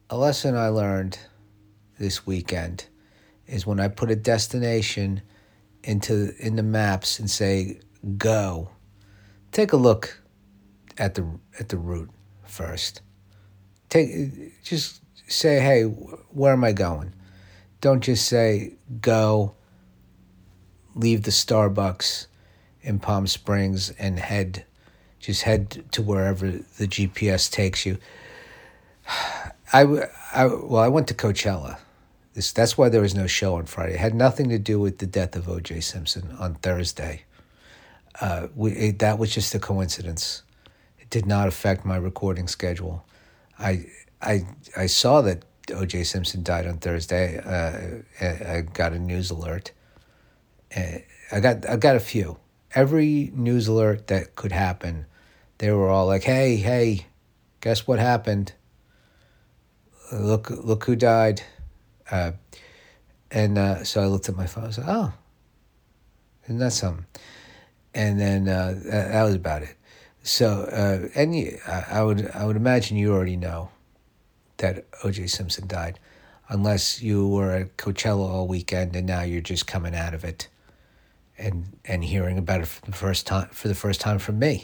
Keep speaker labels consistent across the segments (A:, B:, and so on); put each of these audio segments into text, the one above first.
A: A lesson I learned this weekend is when I put a destination in the maps and say go, take a look at the route first. Just say, hey, where am I going? Don't just say go, leave the Starbucks in Palm Springs and head to wherever the GPS takes you. I went to Coachella. That's why there was no show on Friday. It had nothing to do with the death of O.J. Simpson on Thursday. That was just a coincidence. It did not affect my recording schedule. I saw that O.J. Simpson died on Thursday. I got a news alert. I got a few. Every news alert that could happen, they were all like, "Hey, guess what happened? Look who died." So I looked at my phone. I was like, "Oh, isn't that something?" And then that was about it. So, I would imagine you already know that O.J. Simpson died, unless you were at Coachella all weekend and now you're just coming out of it and hearing about it for the first time from me.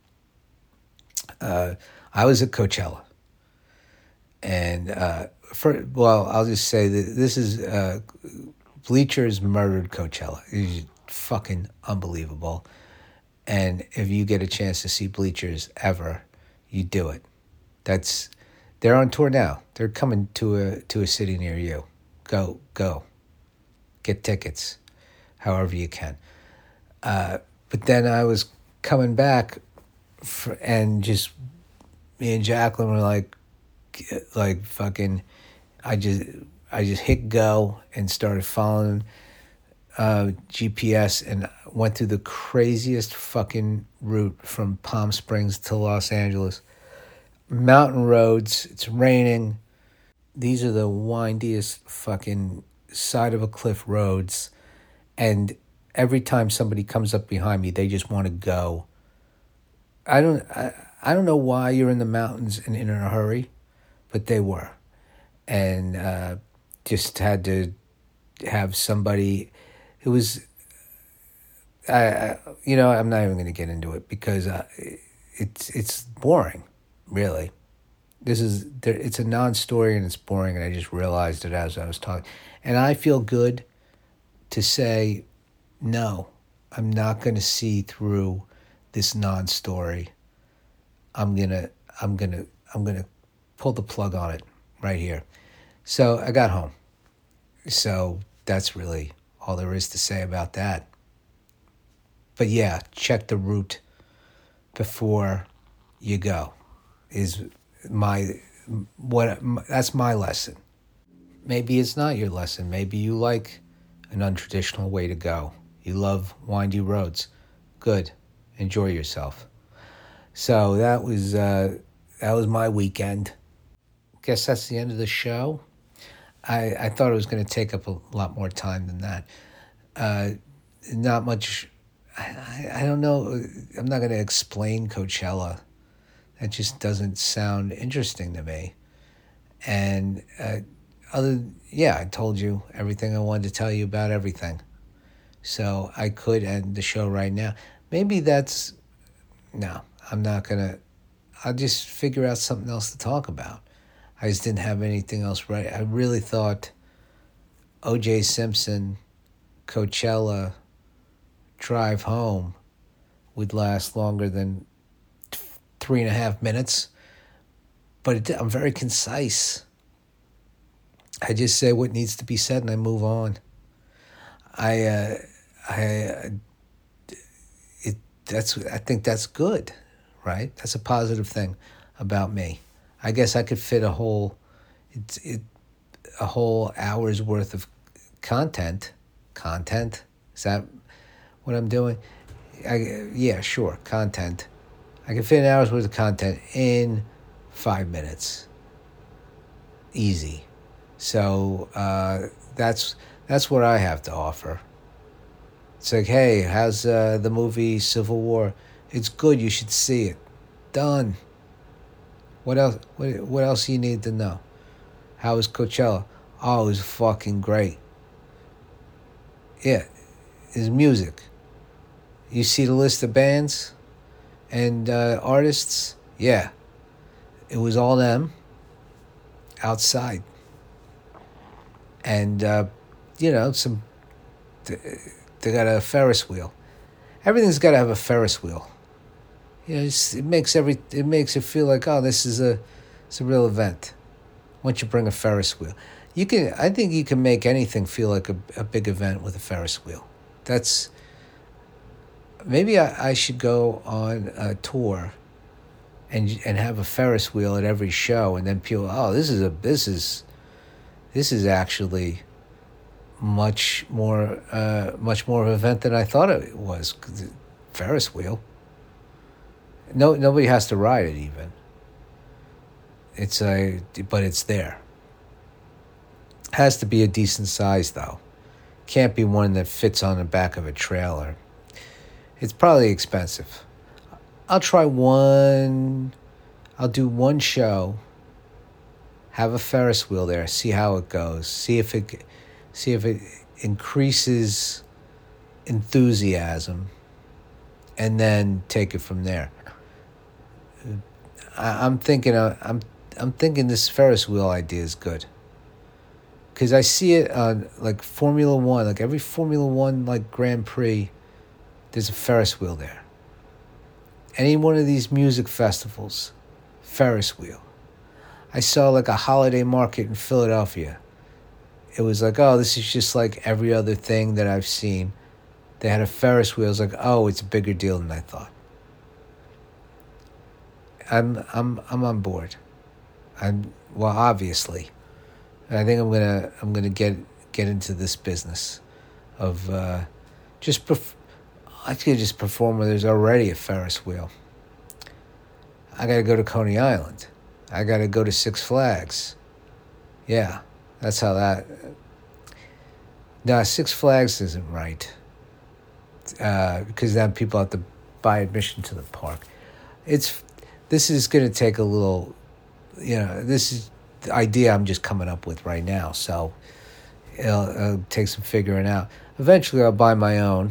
A: I was at Coachella, and I'll just say that this is Bleachers murdered Coachella. It's fucking unbelievable. And if you get a chance to see Bleachers ever, you do it. They're on tour now. They're coming to a city near you. Go. Get tickets, however you can. But then I was coming back, and just me and Jacqueline were like fucking. I just hit go and started following GPS and went through the craziest fucking route from Palm Springs to Los Angeles. Mountain roads, it's raining. These are the windiest fucking side of a cliff roads. And every time somebody comes up behind me, they just want to go. I don't know why you're in the mountains and in a hurry, but they were. And just had to have somebody. It was, I'm not even going to get into it because it's boring, really. It's a non-story and it's boring, and I just realized it as I was talking. And I feel good to say, no, I'm not going to see through this non-story. I'm gonna pull the plug on it right here. So I got home. So that's really all there is to say about that. But yeah, check the route before you go. That's my lesson. Maybe it's not your lesson. Maybe you like an untraditional way to go. You love windy roads. Good. Enjoy yourself. So that was my weekend. Guess that's the end of the show. I thought it was going to take up a lot more time than that. Not much. I don't know. I'm not going to explain Coachella. That just doesn't sound interesting to me. And I told you everything I wanted to tell you about everything. So I could end the show right now. Maybe no, I'm not going to. I'll just figure out something else to talk about. I just didn't have anything else right. I really thought O.J. Simpson, Coachella, drive home would last longer than 3.5 minutes. But I'm very concise. I just say what needs to be said and I move on. I think that's good, right? That's a positive thing about me. I guess I could fit a whole hour's worth of content. Content? Is that what I'm doing? Yeah, sure, content. I can fit an hour's worth of content in 5 minutes. Easy. So that's what I have to offer. It's like, hey, how's the movie Civil War? It's good. You should see it. Done. What else? What else you need to know? How was Coachella? Oh, it was fucking great. Yeah, it's music. You see the list of bands and artists? Yeah, it was all them outside. And, some they got a Ferris wheel. Everything's got to have a Ferris wheel. It makes it feel like, oh, it's a real event. Once you bring a Ferris wheel, I think you can make anything feel like a big event with a Ferris wheel. Maybe I should go on a tour and have a Ferris wheel at every show, and then people, oh, this is actually much more of an event than I thought it was. Ferris wheel. No, nobody has to ride it even. But it's there. Has to be a decent size though. Can't be one that fits on the back of a trailer. It's probably expensive. I'll do one show. Have a Ferris wheel there. See how it goes. See if it increases enthusiasm, and then take it from there. I'm thinking this Ferris wheel idea is good, because I see it on like Formula One, like every Formula One like Grand Prix, there's a Ferris wheel there. Any one of these music festivals, Ferris wheel. I saw like a holiday market in Philadelphia. It was like, oh, this is just like every other thing that I've seen. They had a Ferris wheel. It's like, oh, it's a bigger deal than I thought. I'm on board. Obviously, I think I'm gonna get into this business of I could just perform where there's already a Ferris wheel. I gotta go to Coney Island. I gotta go to Six Flags. Yeah, that's how that. No, Six Flags isn't right. Because then people have to buy admission to the park. This is going to take a little, this is the idea I'm just coming up with right now. So it'll take some figuring out. Eventually I'll buy my own,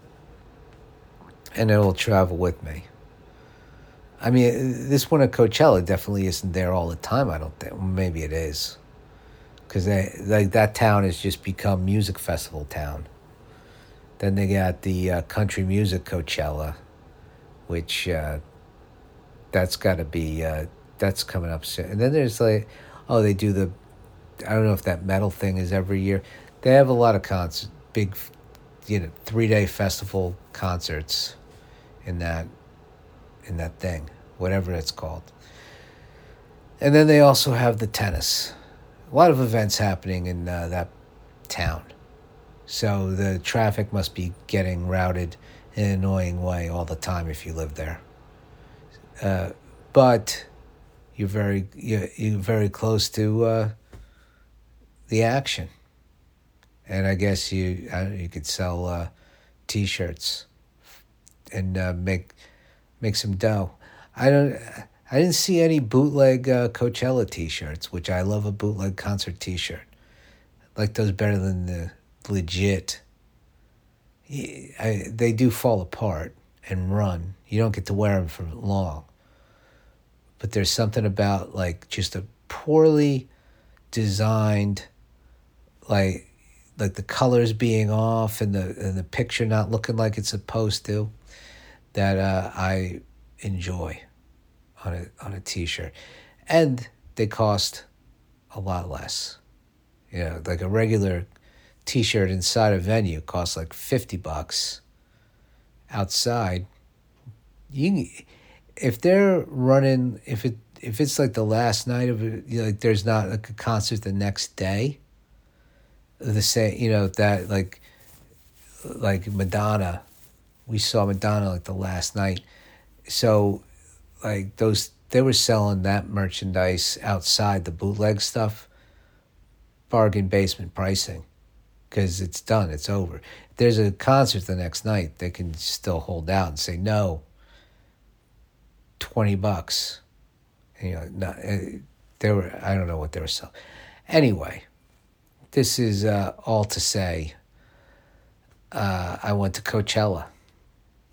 A: and it'll travel with me. I mean, this one at Coachella definitely isn't there all the time, I don't think. Maybe it is. Because that town has just become music festival town. Then they got the country music Coachella, which that's got to be, that's coming up soon. And then there's they do I don't know if that metal thing is every year. They have a lot of concerts, big, 3-day festival concerts in that thing, whatever it's called. And then they also have the tennis. A lot of events happening in that town. So the traffic must be getting routed in an annoying way all the time if you live there. But you're very close to the action. And I guess you could sell T-shirts and make some dough. I didn't see any bootleg Coachella T-shirts, which I love a bootleg concert T-shirt. I like those better than the legit. They do fall apart and run. You don't get to wear them for long. But there's something about like just a poorly designed, like the colors being off and the picture not looking like it's supposed to, that I enjoy on a T-shirt, and they cost a lot less. Like a regular T-shirt inside a venue costs like $50. Outside, if they're running, if it's like the last night of it, like there's not like a concert the next day. The same, that like Madonna, we saw Madonna like the last night, so like they were selling that merchandise outside, the bootleg stuff, bargain basement pricing, because it's done, it's over. If there's a concert the next night, they can still hold out and say no. $20, no, I don't know what they were selling. Anyway, this is all to say I went to Coachella.